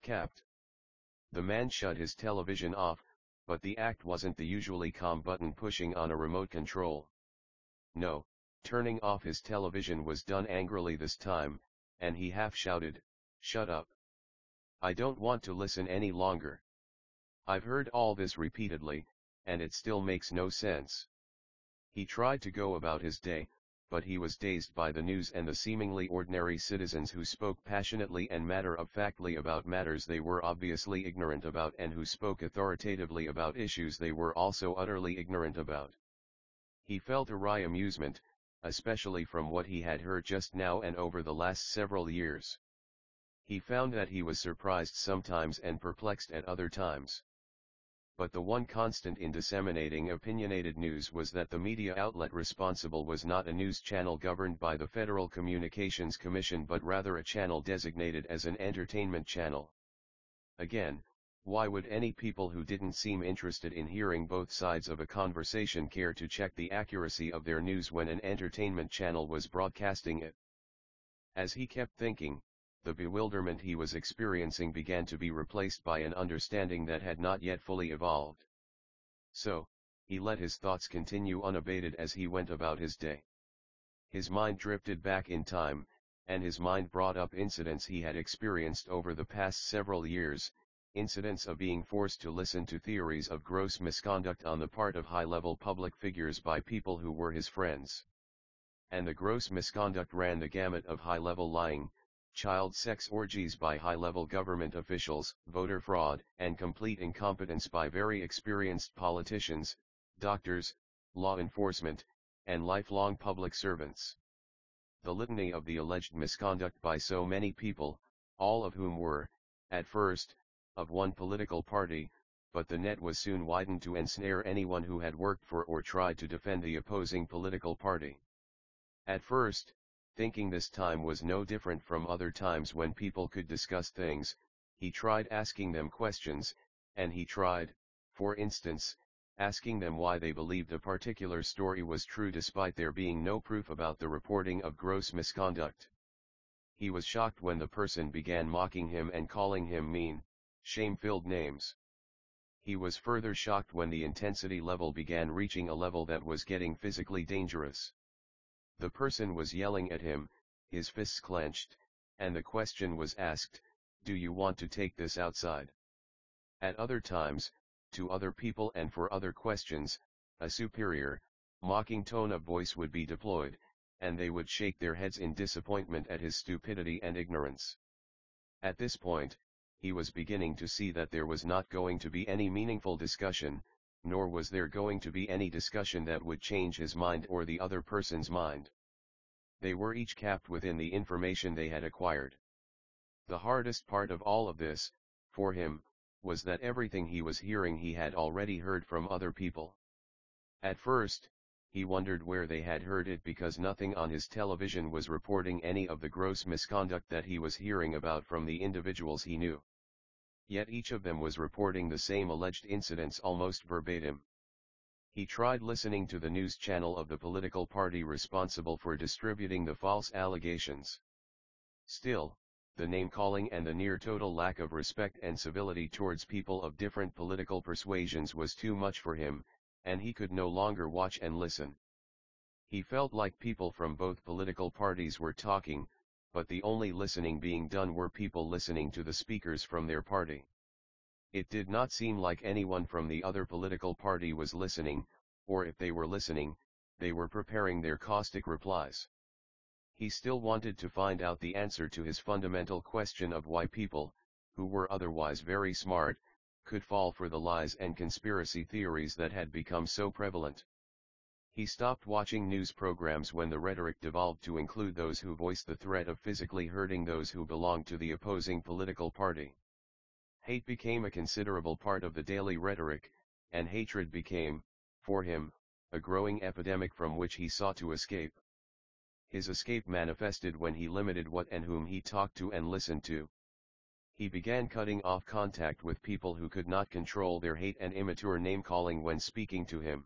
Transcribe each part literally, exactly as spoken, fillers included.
Capped. The man shut his television off, but the act wasn't the usually calm button pushing on a remote control. No, turning off his television was done angrily this time, and he half shouted, "Shut up. I don't want to listen any longer. I've heard all this repeatedly, and it still makes no sense." He tried to go about his day, but he was dazed by the news and the seemingly ordinary citizens who spoke passionately and matter-of-factly about matters they were obviously ignorant about and who spoke authoritatively about issues they were also utterly ignorant about. He felt a wry amusement, especially from what he had heard just now and over the last several years. He found that he was surprised sometimes and perplexed at other times. But the one constant in disseminating opinionated news was that the media outlet responsible was not a news channel governed by the Federal Communications Commission but rather a channel designated as an entertainment channel. Again, why would any people who didn't seem interested in hearing both sides of a conversation care to check the accuracy of their news when an entertainment channel was broadcasting it? As he kept thinking, the bewilderment he was experiencing began to be replaced by an understanding that had not yet fully evolved. So, he let his thoughts continue unabated as he went about his day. His mind drifted back in time, and his mind brought up incidents he had experienced over the past several years, incidents of being forced to listen to theories of gross misconduct on the part of high-level public figures by people who were his friends. And the gross misconduct ran the gamut of high-level lying, child sex orgies by high-level government officials, voter fraud, and complete incompetence by very experienced politicians, doctors, law enforcement, and lifelong public servants. The litany of the alleged misconduct by so many people, all of whom were, at first, of one political party, but the net was soon widened to ensnare anyone who had worked for or tried to defend the opposing political party. At first, thinking this time was no different from other times when people could discuss things, he tried asking them questions, and he tried, for instance, asking them why they believed a particular story was true despite there being no proof about the reporting of gross misconduct. He was shocked when the person began mocking him and calling him mean, shame-filled names. He was further shocked when the intensity level began reaching a level that was getting physically dangerous. The person was yelling at him, his fists clenched, and the question was asked, "Do you want to take this outside?" At other times, to other people and for other questions, a superior, mocking tone of voice would be deployed, and they would shake their heads in disappointment at his stupidity and ignorance. At this point, he was beginning to see that there was not going to be any meaningful discussion, nor was there going to be any discussion that would change his mind or the other person's mind. They were each capped within the information they had acquired. The hardest part of all of this, for him, was that everything he was hearing he had already heard from other people. At first, he wondered where they had heard it because nothing on his television was reporting any of the gross misconduct that he was hearing about from the individuals he knew. Yet each of them was reporting the same alleged incidents almost verbatim. He tried listening to the news channel of the political party responsible for distributing the false allegations. Still, the name-calling and the near-total lack of respect and civility towards people of different political persuasions was too much for him, and he could no longer watch and listen. He felt like people from both political parties were talking, but the only listening being done were people listening to the speakers from their party. It did not seem like anyone from the other political party was listening, or if they were listening, they were preparing their caustic replies. He still wanted to find out the answer to his fundamental question of why people, who were otherwise very smart, could fall for the lies and conspiracy theories that had become so prevalent. He stopped watching news programs when the rhetoric devolved to include those who voiced the threat of physically hurting those who belonged to the opposing political party. Hate became a considerable part of the daily rhetoric, and hatred became, for him, a growing epidemic from which he sought to escape. His escape manifested when he limited what and whom he talked to and listened to. He began cutting off contact with people who could not control their hate and immature name-calling when speaking to him.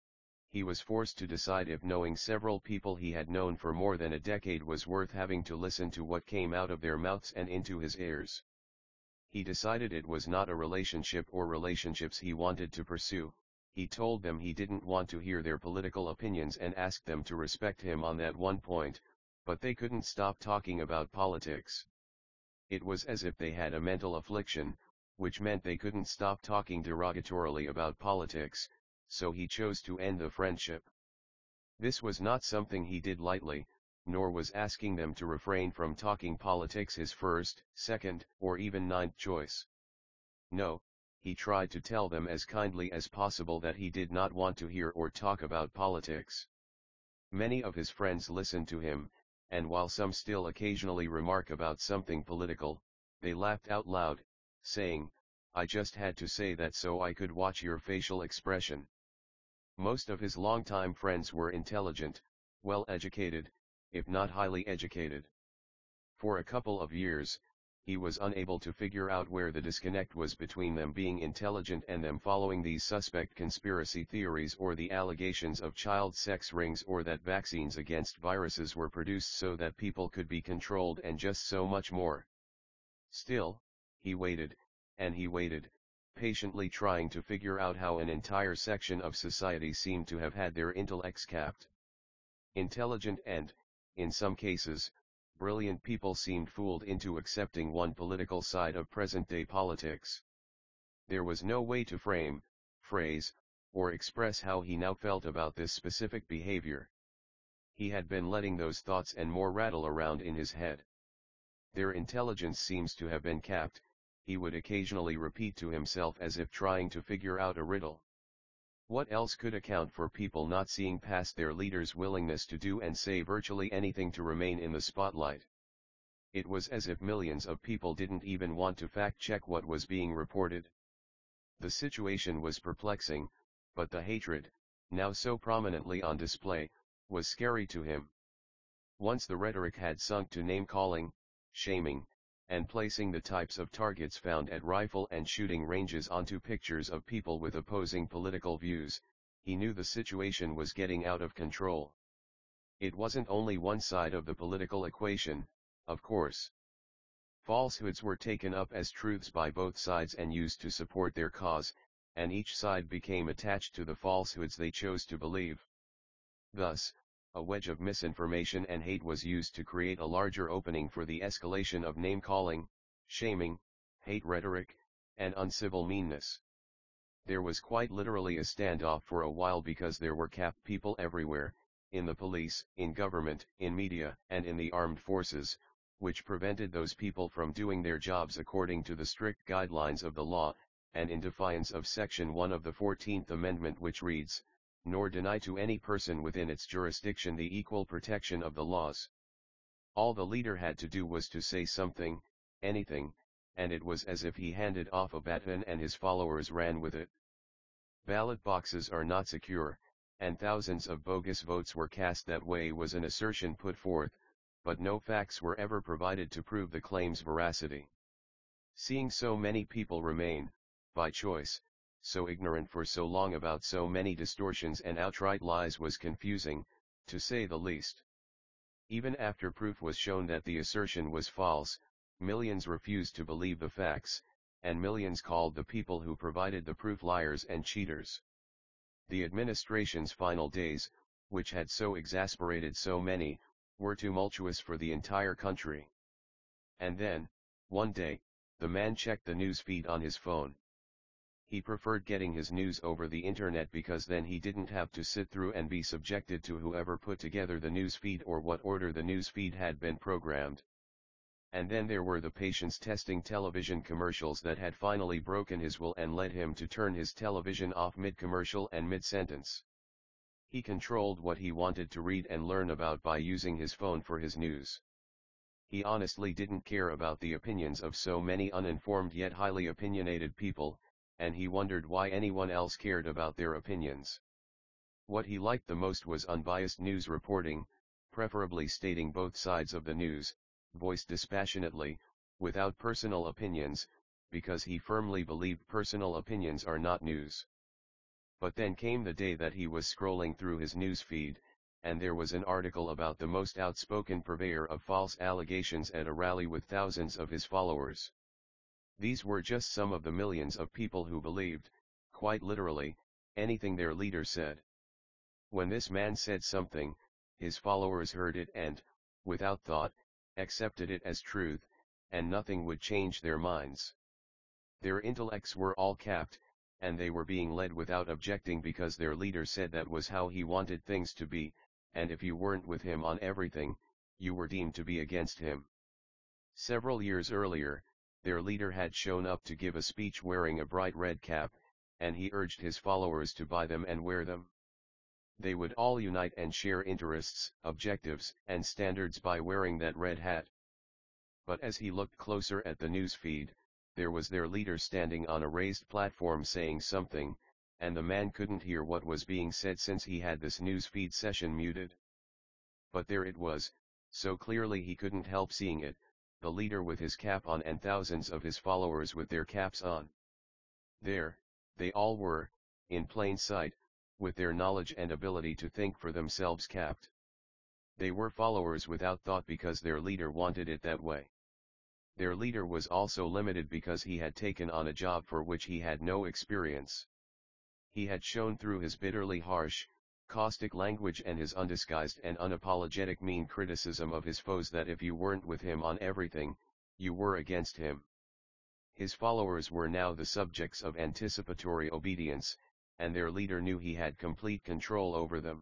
He was forced to decide if knowing several people he had known for more than a decade was worth having to listen to what came out of their mouths and into his ears. He decided it was not a relationship or relationships he wanted to pursue. He told them he didn't want to hear their political opinions and asked them to respect him on that one point, but they couldn't stop talking about politics. It was as if they had a mental affliction, which meant they couldn't stop talking derogatorily about politics, so he chose to end the friendship. This was not something he did lightly, nor was asking them to refrain from talking politics his first, second, or even ninth choice. No, he tried to tell them as kindly as possible that he did not want to hear or talk about politics. Many of his friends listened to him, and while some still occasionally remark about something political, they laughed out loud, saying, "I just had to say that so I could watch your facial expression." Most of his longtime friends were intelligent, well-educated, if not highly educated. For a couple of years, he was unable to figure out where the disconnect was between them being intelligent and them following these suspect conspiracy theories or the allegations of child sex rings or that vaccines against viruses were produced so that people could be controlled and just so much more. Still, he waited, and he waited, patiently trying to figure out how an entire section of society seemed to have had their intellects capped. Intelligent and, in some cases, brilliant people seemed fooled into accepting one political side of present-day politics. There was no way to frame, phrase, or express how he now felt about this specific behavior. He had been letting those thoughts and more rattle around in his head. Their intelligence seems to have been capped, he would occasionally repeat to himself as if trying to figure out a riddle. What else could account for people not seeing past their leaders' willingness to do and say virtually anything to remain in the spotlight? It was as if millions of people didn't even want to fact-check what was being reported. The situation was perplexing, but the hatred, now so prominently on display, was scary to him. Once the rhetoric had sunk to name-calling, shaming, and placing the types of targets found at rifle and shooting ranges onto pictures of people with opposing political views, he knew the situation was getting out of control. It wasn't only one side of the political equation, of course. Falsehoods were taken up as truths by both sides and used to support their cause, and each side became attached to the falsehoods they chose to believe. Thus, a wedge of misinformation and hate was used to create a larger opening for the escalation of name-calling, shaming, hate rhetoric, and uncivil meanness. There was quite literally a standoff for a while because there were capped people everywhere, in the police, in government, in media, and in the armed forces, which prevented those people from doing their jobs according to the strict guidelines of the law, and in defiance of Section one of the fourteenth Amendment, which reads, "Nor deny to any person within its jurisdiction the equal protection of the laws." All the leader had to do was to say something, anything, and it was as if he handed off a baton and his followers ran with it. Ballot boxes are not secure, and thousands of bogus votes were cast that way was an assertion put forth, but no facts were ever provided to prove the claim's veracity. Seeing so many people remain, by choice, so ignorant for so long about so many distortions and outright lies was confusing, to say the least. Even after proof was shown that the assertion was false, millions refused to believe the facts, and millions called the people who provided the proof liars and cheaters. The administration's final days, which had so exasperated so many, were tumultuous for the entire country. And then, one day, the man checked the news feed on his phone. He preferred getting his news over the internet because then he didn't have to sit through and be subjected to whoever put together the news feed or what order the news feed had been programmed. And then there were the patience testing television commercials that had finally broken his will and led him to turn his television off mid-commercial and mid-sentence. He controlled what he wanted to read and learn about by using his phone for his news. He honestly didn't care about the opinions of so many uninformed yet highly opinionated people, and he wondered why anyone else cared about their opinions. What he liked the most was unbiased news reporting, preferably stating both sides of the news, voiced dispassionately, without personal opinions, because he firmly believed personal opinions are not news. But then came the day that he was scrolling through his news feed, and there was an article about the most outspoken purveyor of false allegations at a rally with thousands of his followers. These were just some of the millions of people who believed, quite literally, anything their leader said. When this man said something, his followers heard it and, without thought, accepted it as truth, and nothing would change their minds. Their intellects were all capped, and they were being led without objecting because their leader said that was how he wanted things to be, and if you weren't with him on everything, you were deemed to be against him. Several years earlier, their leader had shown up to give a speech wearing a bright red cap, and he urged his followers to buy them and wear them. They would all unite and share interests, objectives, and standards by wearing that red hat. But as he looked closer at the news feed, there was their leader standing on a raised platform saying something, and the man couldn't hear what was being said since he had this news feed session muted. But there it was, so clearly he couldn't help seeing it, the leader with his cap on and thousands of his followers with their caps on. There, they all were, in plain sight, with their knowledge and ability to think for themselves capped. They were followers without thought because their leader wanted it that way. Their leader was also limited because he had taken on a job for which he had no experience. He had shown through his bitterly harsh, caustic language and his undisguised and unapologetic mean criticism of his foes that if you weren't with him on everything, you were against him. His followers were now the subjects of anticipatory obedience, and their leader knew he had complete control over them.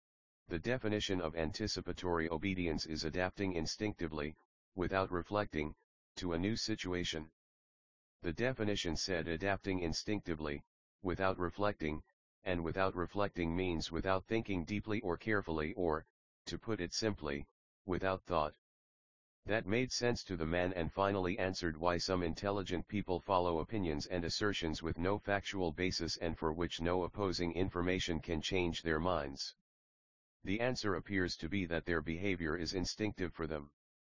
The definition of anticipatory obedience is adapting instinctively, without reflecting, to a new situation. The definition said adapting instinctively, without reflecting, and without reflecting means without thinking deeply or carefully or, to put it simply, without thought. That made sense to the man and finally answered why some intelligent people follow opinions and assertions with no factual basis and for which no opposing information can change their minds. The answer appears to be that their behavior is instinctive for them.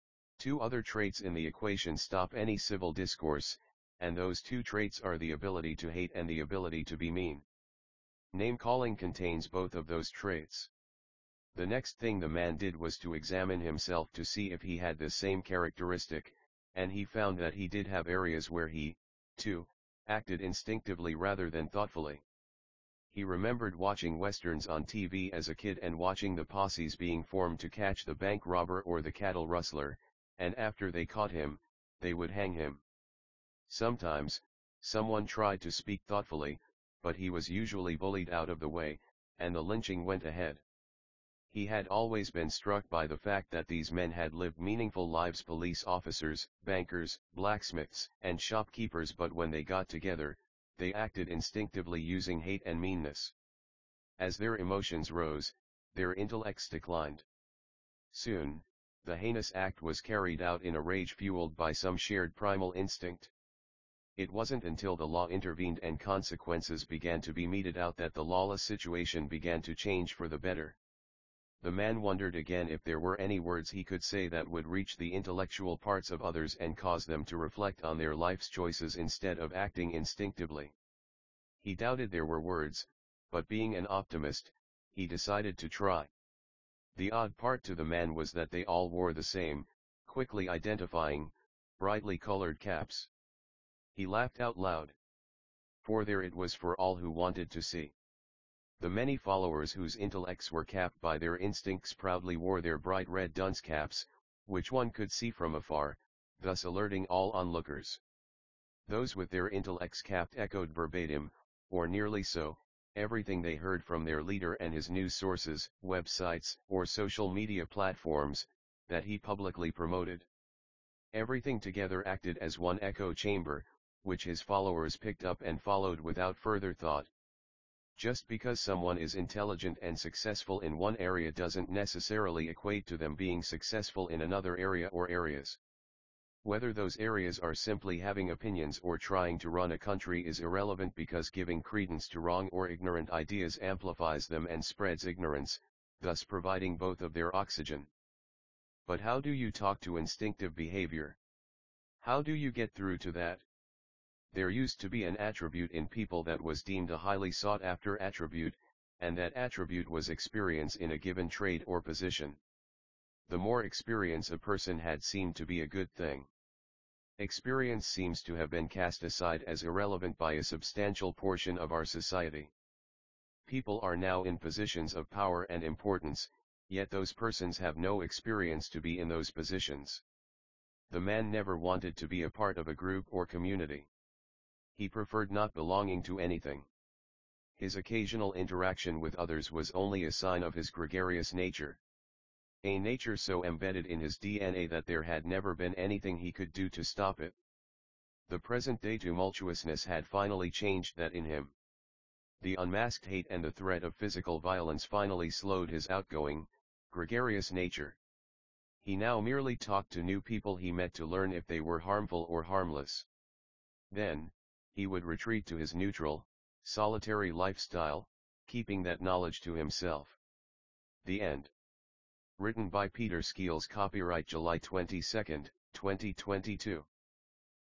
Two other traits in the equation stop any civil discourse, and those two traits are the ability to hate and the ability to be mean. Name-calling contains both of those traits. The next thing the man did was to examine himself to see if he had this same characteristic, and he found that he did have areas where he, too, acted instinctively rather than thoughtfully. He remembered watching westerns on T V as a kid and watching the posses being formed to catch the bank robber or the cattle rustler, and after they caught him, they would hang him. Sometimes, someone tried to speak thoughtfully, but he was usually bullied out of the way, and the lynching went ahead. He had always been struck by the fact that these men had lived meaningful lives: police officers, bankers, blacksmiths, and shopkeepers, but when they got together, they acted instinctively using hate and meanness. As their emotions rose, their intellects declined. Soon, the heinous act was carried out in a rage fueled by some shared primal instinct. It wasn't until the law intervened and consequences began to be meted out that the lawless situation began to change for the better. The man wondered again if there were any words he could say that would reach the intellectual parts of others and cause them to reflect on their life's choices instead of acting instinctively. He doubted there were words, but being an optimist, he decided to try. The odd part to the man was that they all wore the same, quickly identifying, brightly colored caps. He laughed out loud. For there it was for all who wanted to see. The many followers whose intellects were capped by their instincts proudly wore their bright red dunce caps, which one could see from afar, thus alerting all onlookers. Those with their intellects capped echoed verbatim, or nearly so, everything they heard from their leader and his news sources, websites, or social media platforms, that he publicly promoted. Everything together acted as one echo chamber, which his followers picked up and followed without further thought. Just because someone is intelligent and successful in one area doesn't necessarily equate to them being successful in another area or areas. Whether those areas are simply having opinions or trying to run a country is irrelevant, because giving credence to wrong or ignorant ideas amplifies them and spreads ignorance, thus providing both of their oxygen. But how do you talk to instinctive behavior? How do you get through to that? There used to be an attribute in people that was deemed a highly sought-after attribute, and that attribute was experience in a given trade or position. The more experience a person had seemed to be a good thing. Experience seems to have been cast aside as irrelevant by a substantial portion of our society. People are now in positions of power and importance, yet those persons have no experience to be in those positions. The man never wanted to be a part of a group or community. He preferred not belonging to anything. His occasional interaction with others was only a sign of his gregarious nature. A nature so embedded in his D N A that there had never been anything he could do to stop it. The present-day tumultuousness had finally changed that in him. The unmasked hate and the threat of physical violence finally slowed his outgoing, gregarious nature. He now merely talked to new people he met to learn if they were harmful or harmless. Then, he would retreat to his neutral, solitary lifestyle, keeping that knowledge to himself. The end. Written by Peter Skeels. Copyright July twenty-second, twenty twenty-two.